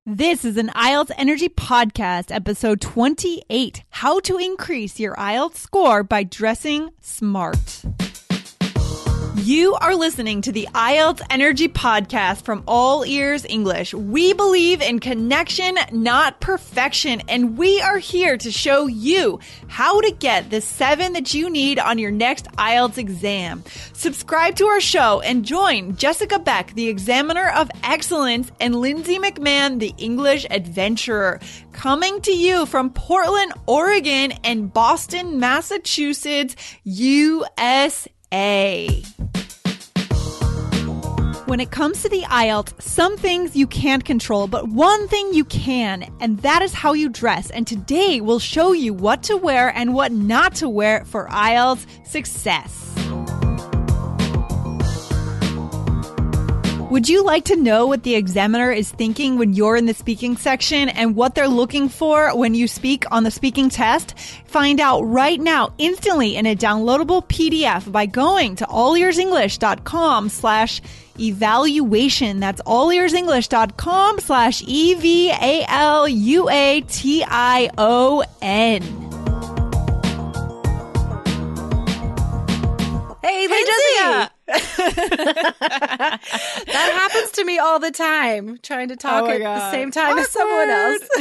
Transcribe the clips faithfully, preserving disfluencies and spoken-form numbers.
This is an I E L T S Energy Podcast, episode twenty-eight, How to Increase Your I E L T S Score by Dressing Smart. You are listening to the I E L T S Energy Podcast from All Ears English. We believe in connection, not perfection, and we are here to show you how to get the seven that you need on your next I E L T S exam. Subscribe to our show and join Jessica Beck, the Examiner of Excellence, and Lindsay McMahon, the English Adventurer, coming to you from Portland, Oregon, and Boston, Massachusetts, U S A. When it comes to the I E L T S, some things you can't control, but one thing you can, and that is how you dress. And today we'll show you what to wear and what not to wear for I E L T S success. Would you like to know what the examiner is thinking when you're in the speaking section and what they're looking for when you speak on the speaking test? Find out right now, instantly, in a downloadable P D F by going to allearsenglish.com slash evaluation. That's allearsenglish.com slash E V A L U A T I O N. Hey, Hey, Jessica! That happens to me all the time, trying to talk Oh at God. the same time Awkward. as someone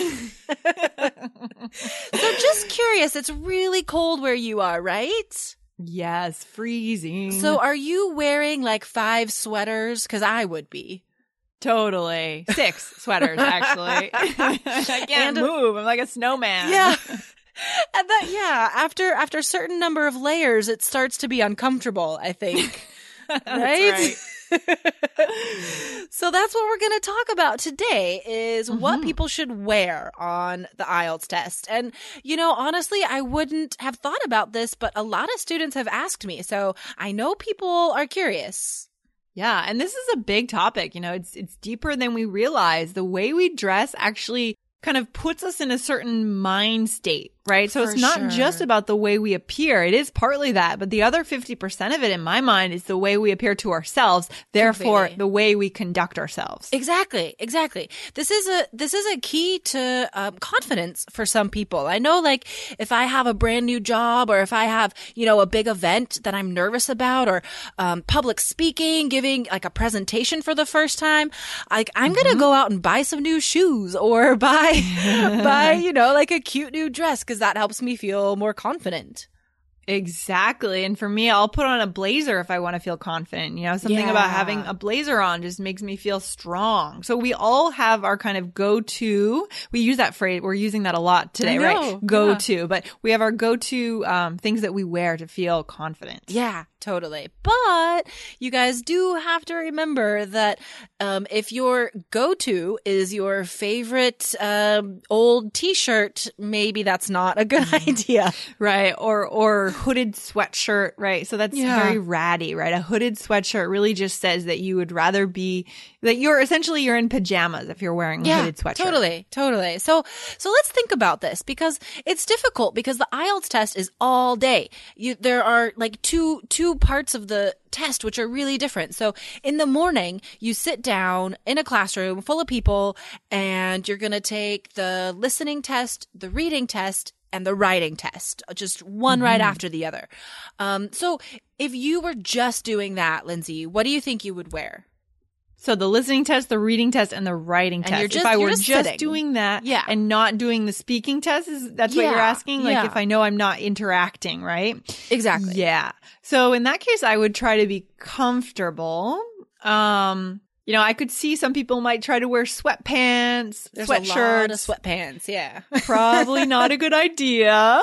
else. So just curious, it's really cold where you are, right? Yes, freezing. So are you wearing like five sweaters? Because I would be. Totally. Six sweaters, actually. I can't And- move. I'm like a snowman. Yeah. And that, yeah, after after a certain number of layers, it starts to be uncomfortable, I think. That's Right? right. So that's what we're going to talk about today is what Mhm. people should wear on the I E L T S test. And, you know, honestly, I wouldn't have thought about this, but a lot of students have asked me. So I know people are curious. Yeah, and this is a big topic. You know, it's it's deeper than we realize. The way we dress actually kind of puts us in a certain mind state, right? So For it's not sure. just about the way we appear. It is partly that, but the other fifty percent of it in my mind is the way we appear to ourselves, therefore Completely. the way we conduct ourselves. Exactly, exactly. This is a this is a key to um, confidence for some people. I know, like if I have a brand new job, or if I have you know a big event that I'm nervous about, or um, public speaking, giving like a presentation for the first time, like I'm Mm-hmm. gonna go out and buy some new shoes or buy buy you know like a cute new dress because that helps me feel more confident. Exactly. And for me, I'll put on a blazer if I want to feel confident. You know, something about Yeah. having a blazer on just makes me feel strong. So we all have our kind of go-to. We use that phrase. We're using that a lot today, I know. right? Go-to. But we have our go-to um, things that we wear to feel confident. Yeah, totally. But you guys do have to remember that um, if your go-to is your favorite um, old t-shirt, maybe that's not a good idea. Right. Or, or hooded sweatshirt, right? So that's Yeah. very ratty, right? A hooded sweatshirt really just says that you would rather be, that you're essentially, you're in pajamas if you're wearing a hooded sweatshirt. Totally, totally. So, so let's think about this because it's difficult because the I E L T S test is all day. You, there are like two, two parts of the test which are really different. So in the morning, you sit down in a classroom full of people and you're going to take the listening test, the reading test, and the writing test, just one right after the other. Um, so if you were just doing that, Lindsay, what do you think you would wear? So the listening test, the reading test, and the writing And test. you're just- if I you're were just just, sitting. doing that Yeah. and not doing the speaking test, is that's what you're Yeah, asking? Like yeah. if I know I'm not interacting, right? Exactly. Yeah. So in that case, I would try to be comfortable. Um, you know, I could see some people might try to wear sweatpants, There's sweatshirts. a lot of sweatpants, yeah. Probably not a good idea.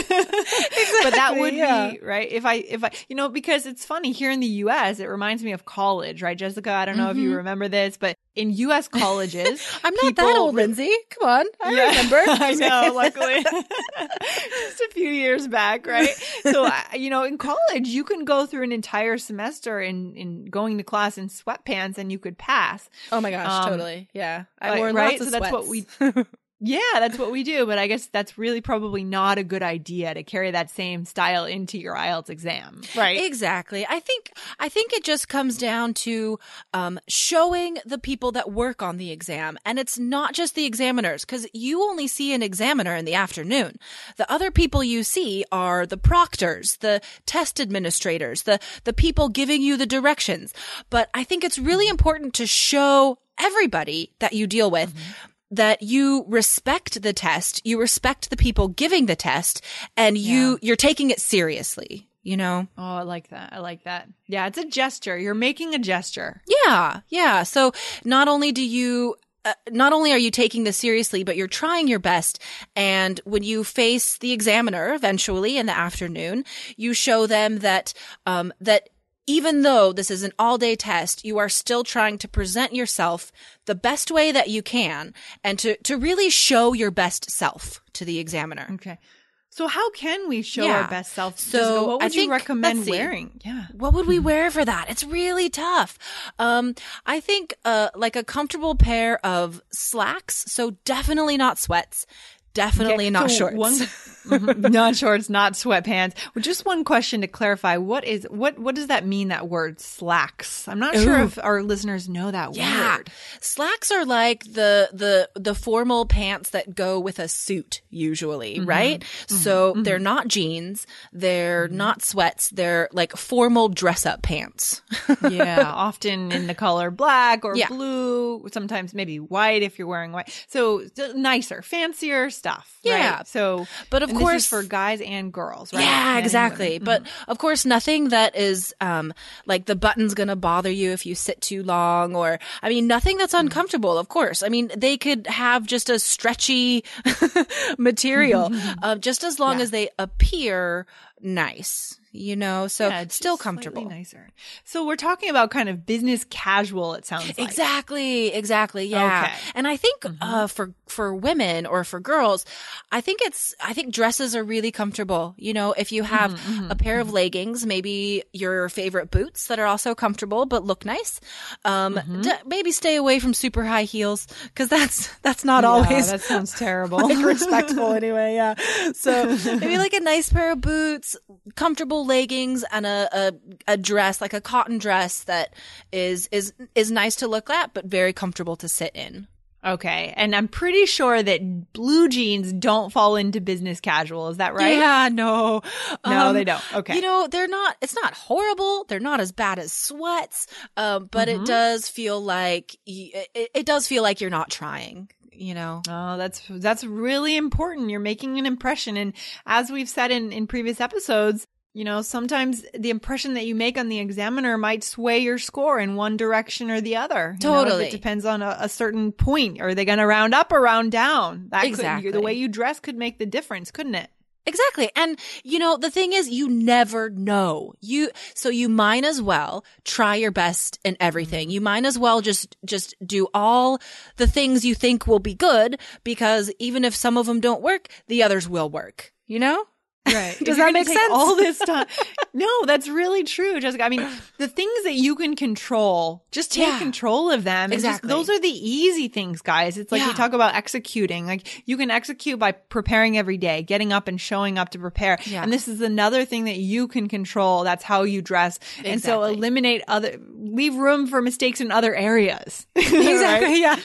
But that would yeah. be, right? If I, if I, you know, because it's funny here in the U S, it reminds me of college, right? Jessica, I don't know if you remember this, but in U S colleges, I'm not that people old, re- Lindsay. Come on. I Yeah. remember. I know, luckily. Just a few years back, right? So, I- you know, in college, you can go through an entire semester in, in going to class in sweatpants and you could pass. Oh my gosh, Um, totally. Yeah. I like, wore right? lots of So that's what sweats. we Yeah, that's what we do. But I guess that's really probably not a good idea to carry that same style into your I E L T S exam, right? Exactly. I think I think it just comes down to um, showing the people that work on the exam. And it's not just the examiners, because you only see an examiner in the afternoon. The other people you see are the proctors, the test administrators, the, the people giving you the directions. But I think it's really important to show everybody that you deal with mm-hmm. that you respect the test, you respect the people giving the test, and you, yeah. you're taking it seriously, you know? Oh, I like that. I like that. Yeah, it's a gesture. You're making a gesture. Yeah, yeah. So not only do you Uh, not only are you taking this seriously, but you're trying your best. And when you face the examiner eventually in the afternoon, you show them that, um, that even though this is an all-day test, you are still trying to present yourself the best way that you can and to, to really show your best self to the examiner. Okay. So how can we show yeah. our best self? So Jessica, what would I you think, recommend wearing? Yeah. What would we wear for that? It's really tough. Um, I think, uh, like a comfortable pair of slacks. So definitely not sweats. Definitely okay, not so shorts. One, mm-hmm, not shorts, not sweatpants. Well, just one question to clarify. What is, what, what does that mean, that word slacks? I'm not Ooh. sure if our listeners know that yeah. word. Slacks are like the, the, the formal pants that go with a suit usually, mm-hmm. right? Mm-hmm. So mm-hmm. they're not jeans. They're mm-hmm. not sweats. They're like formal dress up pants. yeah. Often in the color black or yeah. blue, sometimes maybe white if you're wearing white. So nicer, fancier stuff. Yeah. Right? So, but of and course this is for guys and girls, right? Yeah, Men exactly. But mm-hmm. of course, nothing that is, um, like the button's going to bother you if you sit too long, or, I mean, nothing that's uncomfortable, of course. I mean, they could have just a stretchy material, uh, just as long yeah. as they appear nice. You know, so yeah, it's still comfortable. Nicer. So we're talking about kind of business casual, it sounds like. Exactly. Exactly. Yeah. Okay. And I think, mm-hmm. uh, for, for women or for girls, I think it's, I think dresses are really comfortable. You know, if you have mm-hmm. a pair of leggings, maybe your favorite boots that are also comfortable but look nice. Um, mm-hmm. d- maybe stay away from super high heels, because that's, that's not yeah, always. That sounds terrible. Like respectful anyway. Yeah. So maybe like a nice pair of boots, comfortable leggings, and a, a a dress, like a cotton dress that is is is nice to look at but very comfortable to sit in. Okay. And I'm pretty sure that blue jeans don't fall into business casual. Is that right? Yeah, no. No, um, they don't. Okay. You know, they're not, it's not horrible. They're not as bad as sweats. Um, but mm-hmm. it does feel like, it, it does feel like you're not trying. You know? Oh, that's, that's really important. You're making an impression. And as we've said in, in previous episodes, you know, sometimes the impression that you make on the examiner might sway your score in one direction or the other. You totally. know, if it depends on a, a certain point. Are they going to round up or round down? That exactly. Could, the way you dress could make the difference, couldn't it? Exactly. And, you know, the thing is, you never know. You, so you might as well try your best in everything. You might as well just, just do all the things you think will be good, because even if some of them don't work, the others will work, you know? Right. Does that make sense? All this time. No, that's really true, Jessica. I mean, the things that you can control, just take yeah. control of them. Exactly. Just, those are the easy things, guys. It's like yeah. we talk about executing. Like you can execute by preparing every day, getting up and showing up to prepare. Yeah. And this is another thing that you can control. That's how you dress. Exactly. And so eliminate other, leave room for mistakes in other areas. Exactly. Yeah.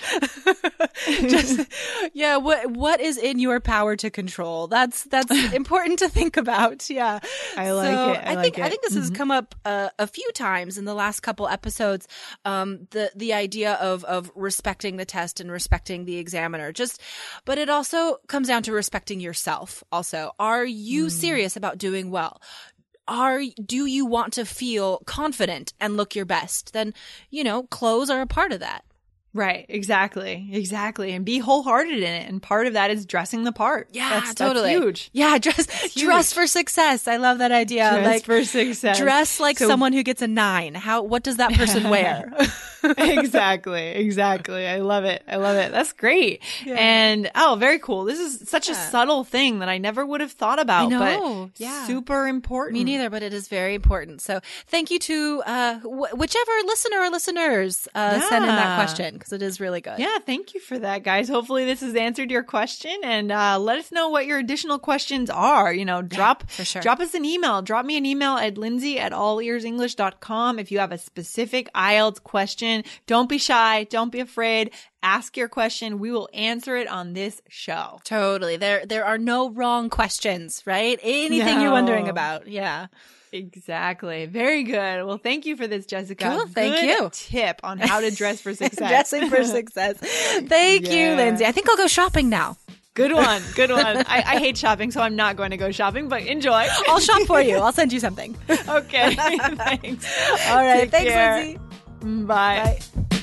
Just, yeah. What, what is in your power to control? That's, that's important to think about. Yeah. I like so it. I, I like think it. I think this mm-hmm. has come up uh, a few times in the last couple episodes. Um, the the idea of of respecting the test and respecting the examiner. Just, but it also comes down to respecting yourself. Also, are you mm. serious about doing well? Are do you want to feel confident and look your best? Then, you know, clothes are a part of that. Right. Exactly. Exactly. And be wholehearted in it. And part of that is dressing the part. Yeah, that's, totally. That's huge. Yeah. Dress, dress for success. I love that idea. Dress like for success. Dress like so, someone who gets a nine. How, what does that person wear? Exactly. Exactly. I love it. I love it. That's great. Yeah. And oh, very cool. This is such yeah. a subtle thing that I never would have thought about, I know. but yeah. super important. Me neither, but it is very important. So thank you to uh, wh- whichever listener or listeners uh, yeah. send in that question, because it is really good. Yeah. Thank you for that, guys. Hopefully this has answered your question, and uh, let us know what your additional questions are. You know, drop, yeah, for sure. drop us an email. Drop me an email at lindsay at all ears english dot com if you have a specific I E L T S question. Don't be shy. Don't be afraid. Ask your question. We will answer it on this show. Totally. There there are no wrong questions, right? Anything no. you're wondering about. Yeah. Exactly. Very good. Well, thank you for this, Jessica. Cool. Thank good you. Tip on how to dress for success. Dressing for success. Thank yeah. you, Lindsay. I think I'll go shopping now. Good one. Good one. I, I hate shopping, so I'm not going to go shopping, but enjoy. I'll shop for you. I'll send you something. Okay. Thanks. All right. Take Thanks, care. Lindsay. Bye. Bye.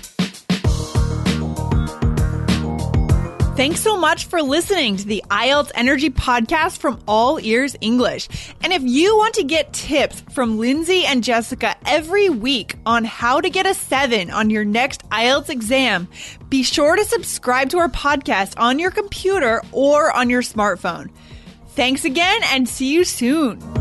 Thanks so much for listening to the I E L T S Energy Podcast from All Ears English. And if you want to get tips from Lindsay and Jessica every week on how to get a seven on your next I E L T S exam, be sure to subscribe to our podcast on your computer or on your smartphone. Thanks again, and see you soon.